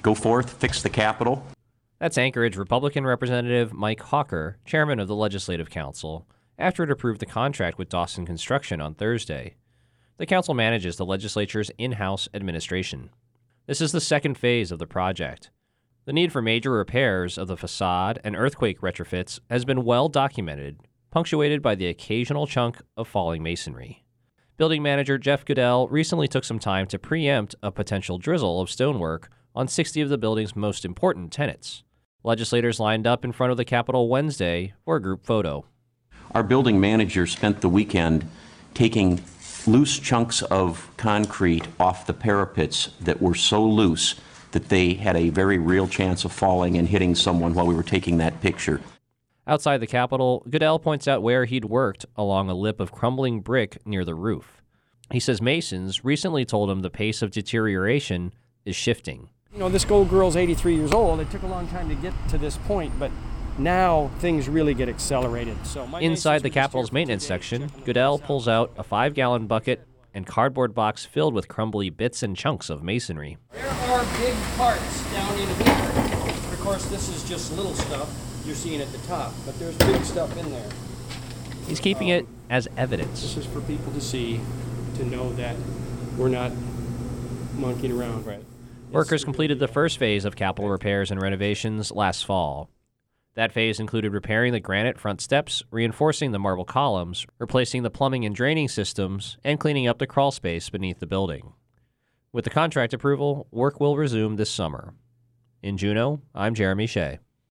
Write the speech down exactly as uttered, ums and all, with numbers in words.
go forth, fix the Capitol. That's Anchorage Republican Representative Mike Hawker, chairman of the Legislative Council, after it approved the contract with Dawson Construction on Thursday. The council manages the legislature's in-house administration. This is the second phase of the project. The need for major repairs of the facade and earthquake retrofits has been well documented, punctuated by the occasional chunk of falling masonry. Building manager Jeff Goodell recently took some time to preempt a potential drizzle of stonework on sixty of the building's most important tenants. Legislators lined up in front of the Capitol Wednesday for a group photo. Our building manager spent the weekend taking loose chunks of concrete off the parapets that were so loose that they had a very real chance of falling and hitting someone while we were taking that picture. Outside the Capitol, Goodell points out where he'd worked along a lip of crumbling brick near the roof. He says masons recently told him the pace of deterioration is shifting. You know, this old girl's eighty-three years old. It took a long time to get to this point, but now things really get accelerated. So my Inside the Capitol's maintenance section, Goodell pulls out a five-gallon bucket and cardboard box filled with crumbly bits and chunks of masonry. There are big parts down in here. Of course, this is just little stuff you're seeing at the top, but there's big stuff in there. He's keeping um, it as evidence. This is for people to see, to know that we're not monkeying around. Right. Workers completed the first phase of Capitol repairs and renovations last fall. That phase included repairing the granite front steps, reinforcing the marble columns, replacing the plumbing and draining systems, and cleaning up the crawl space beneath the building. With the contract approval, work will resume this summer. In Juneau, I'm Jeremy Shea.